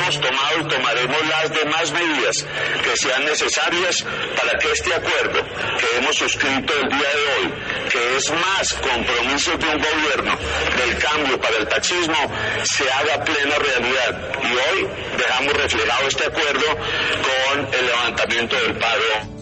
hemos tomado y tomaremos las demás medidas que sean necesarias para que este acuerdo que hemos suscrito el día de hoy, que es más compromiso de un gobierno del cambio para el taxismo, se haga plena realidad. Y hoy dejamos reflejado este acuerdo con el levantamiento del paro.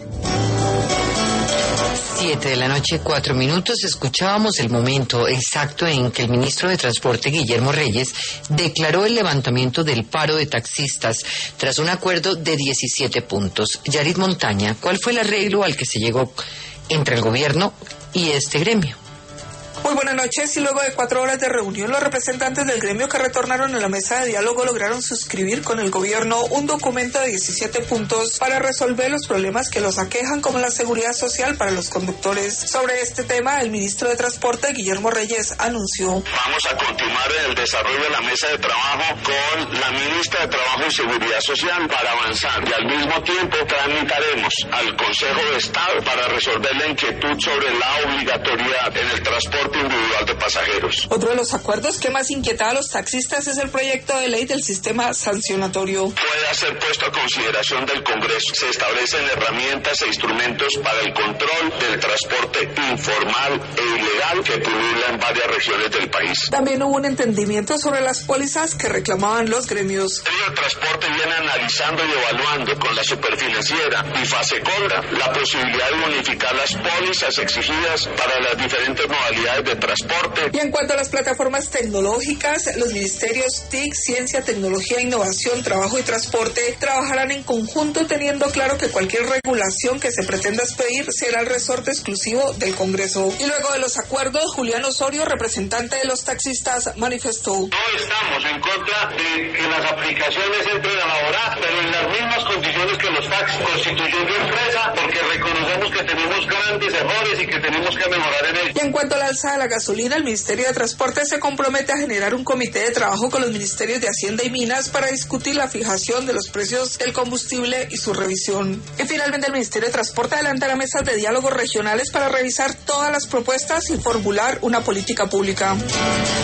7:04 p.m. Escuchábamos el momento exacto en que el ministro de Transporte, Guillermo Reyes, declaró el levantamiento del paro de taxistas tras un acuerdo de 17 puntos. Yarit Montaña, ¿cuál fue el arreglo al que se llegó entre el gobierno y este gremio? Muy buenas noches. Y luego de 4 horas de reunión, los representantes del gremio que retornaron a la mesa de diálogo lograron suscribir con el gobierno un documento de 17 puntos para resolver los problemas que los aquejan, como la seguridad social para los conductores. Sobre este tema, el ministro de Transporte, Guillermo Reyes, anunció: vamos a continuar en el desarrollo de la mesa de trabajo con la ministra de Trabajo y Seguridad Social para avanzar, y al mismo tiempo tramitaremos al Consejo de Estado para resolver la inquietud sobre la obligatoriedad en el transporte individual de pasajeros. Otro de los acuerdos que más inquieta a los taxistas es el proyecto de ley del sistema sancionatorio. Puede ser puesto a consideración del Congreso. Se establecen herramientas e instrumentos para el control del transporte informal e ilegal que pulula en varias regiones del país. También hubo un entendimiento sobre las pólizas que reclamaban los gremios. El transporte viene analizando y evaluando con la Superfinanciera y Fasecolda la posibilidad de unificar las pólizas exigidas para las diferentes modalidades de transporte. Y en cuanto a las plataformas tecnológicas, los ministerios TIC, Ciencia, Tecnología, Innovación, Trabajo y Transporte trabajarán en conjunto, teniendo claro que cualquier regulación que se pretenda expedir será el resorte exclusivo del Congreso. Y luego de los acuerdos, Julián Osorio, representante de los taxistas, manifestó: no estamos en contra de que las aplicaciones entren a laborar, pero en las mismas condiciones que los taxis, constituyendo empresa, porque reconocemos que tenemos grandes errores y que tenemos que mejorar en ello. Y en cuanto a la alza de la gasolina, el Ministerio de Transporte se compromete a generar un comité de trabajo con los ministerios de Hacienda y Minas para discutir la fijación de los precios del combustible y su revisión. Y finalmente, el Ministerio de Transporte adelantará mesas de diálogo regionales para revisar todas las propuestas y formular una política pública.